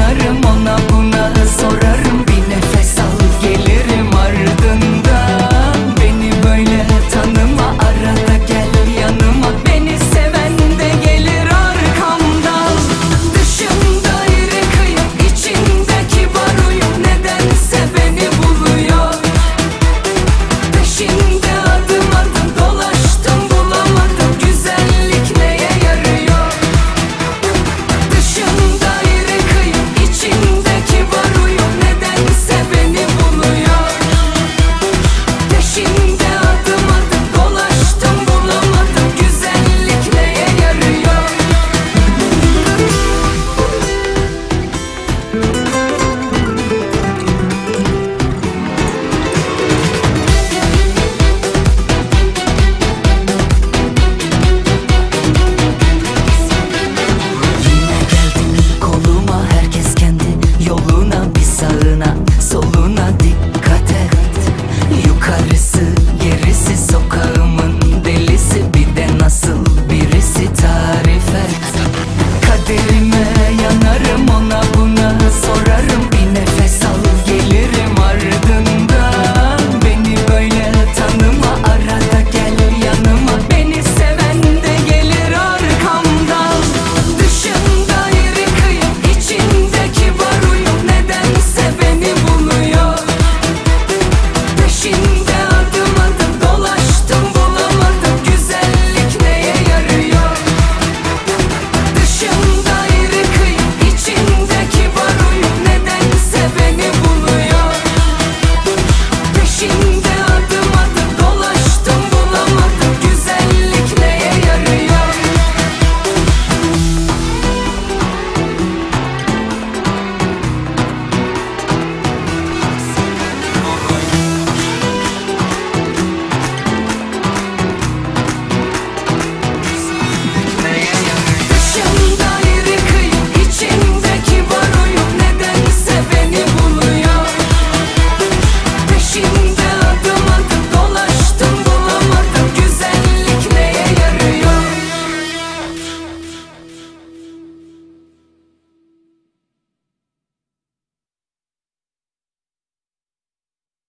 yanarım, ona buna sorarım. Bir nefes al, gelirim ardından. Beni böyle tanıma, arada gel yanıma. Beni seven de gelir arkamdan. Dışımda iri kıyım, içinde kibar uyum. Nedense beni buluyor. Peşinde adım adım dolaştım, bulamadım. Güzellik neye yarıyor? Dışımda iri kıyım, içinde kibar uyum. Nedense beni buluyor. Peşinde adım adım dolaştım, bulamadım. Güzellik neye yarıyor? Yine geldin koluma, herkes kendi yoluna. Bir sağına soluna dikkat et. Yukarısı gerisi sokağımın delisi. Bir de nasıl birisi tarif et. Kaderime yanarım, ona